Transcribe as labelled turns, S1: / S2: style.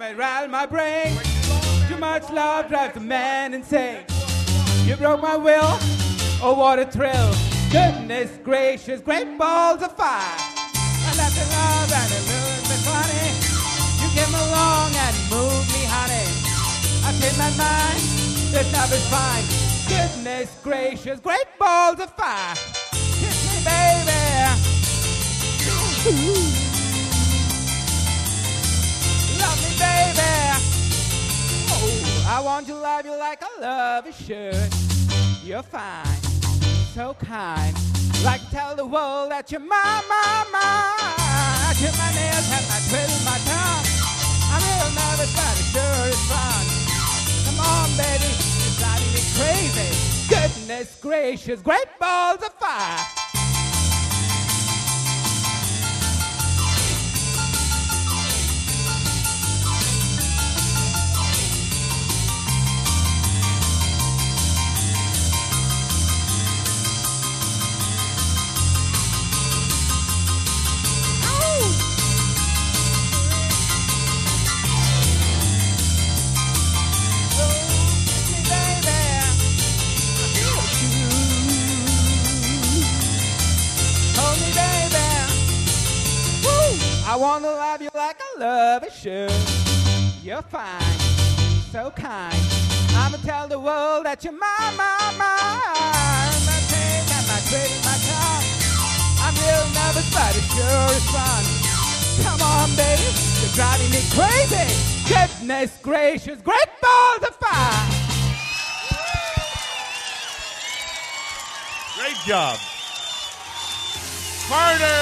S1: might rattle my brain. Too much love drives a man insane. You broke my will, oh what a thrill. Goodness gracious, great balls of fire. I left in love and it ruined me funny. You came along and moved me, honey. I changed my mind, this love is fine. Goodness gracious, great balls of fire. Kiss me, baby. Love me, baby. Oh, I want to love you like I love you should. You're fine, so kind. Like to tell the world that you're mine. I trim my nails and I twiddle my tongue. I'm real nervous, but it sure is fun. Come on, baby, you're driving me crazy. Goodness gracious, great balls of fire. I wanna love you like I love you should. You're fine, so kind. I'ma tell the world that you're mine. My pain and my grit and my tongue. I'm real nervous, but it sure is fun. Come on, baby, you're driving me crazy. Goodness gracious, great balls of fire.
S2: Great job. Carter!